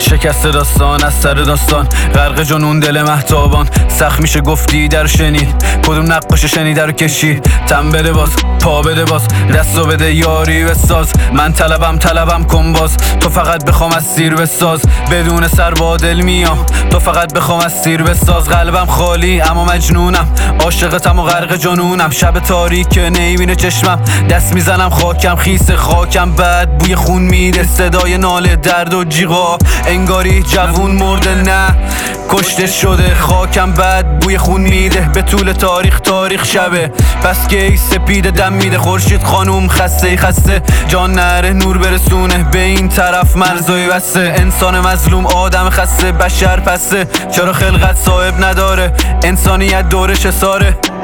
شکست داستان از سر داستان، غرق جنون دل مهتابان. سخت میشه گفتی در شنید، کدوم نقاش شنیده رو کشید. تن بده باز، پا بده باز، دستو بده یاری بساز. من طلبم کن باز، تو فقط بخوام از سیر بساز. بدون سر با دل میام، تو فقط بخوام از سیر بساز. قلبم خالی اما مجنونم، عاشقتم و غرق جنونم. شب تاریک که نمیبینه چشمم، دست میزنم خاکم خیس خاکم. بعد بوی خون میده، صدای ناله درد و جیغا. انگاری جوون مرده نه کشته شده، خاکم بعد بوی خون میده. به طول تاریخ شبه، پس که ای سپیده دم میده. خورشید خانوم خسته جان نره نور برسونه به این طرف مرزای بسته. انسان مظلوم آدم خسته، بشر پسته. چرا خلقت صاحب نداره، انسانیت دورش ساره.